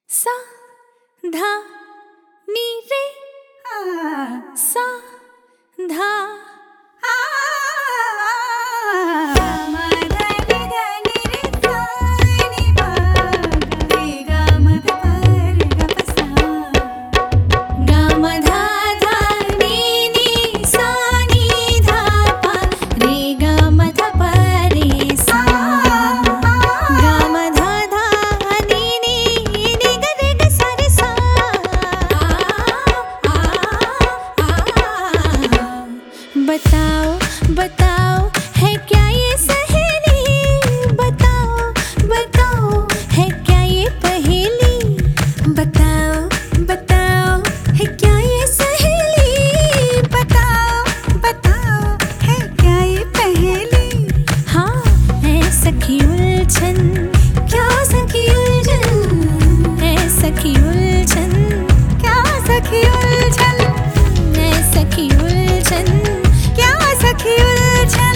सा धा नी रे सा धा बताओ बताओ है क्या ये सहेली, बताओ बताओ है क्या ये पहेली, बताओ बताओ है क्या ये सहेली, बताओ बताओ है क्या ये पहेली। हाँ है सखी उलझन, क्या सखी उलझन, है सखी उलझन, क्या सखी उलझन, है सखी उलझन, सखी उलझन।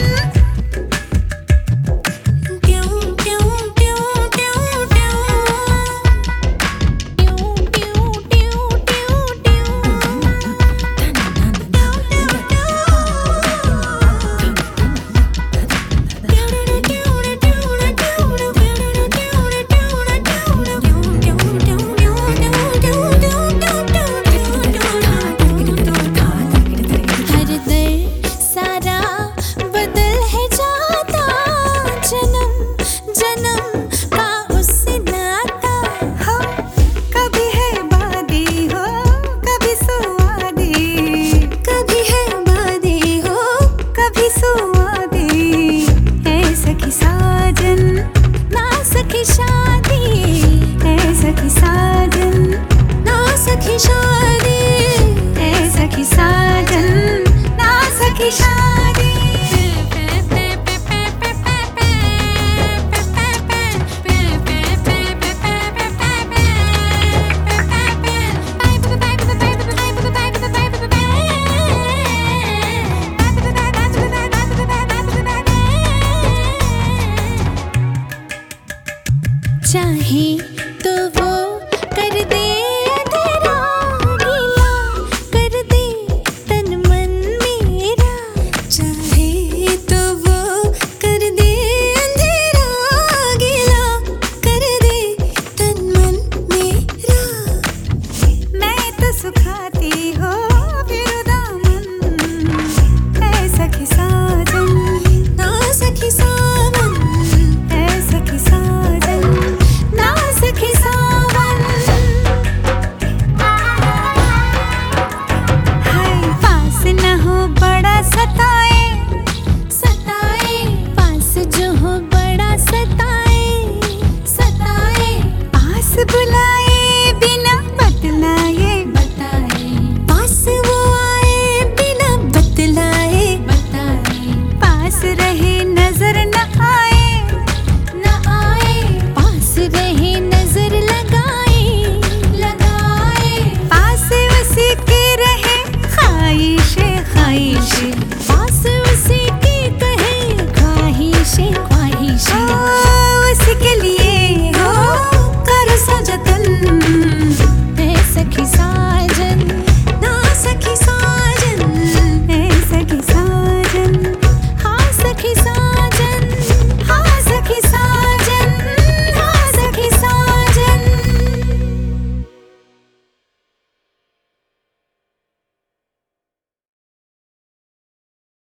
शादी, ऐ सखी साजन, ना सखी शादी।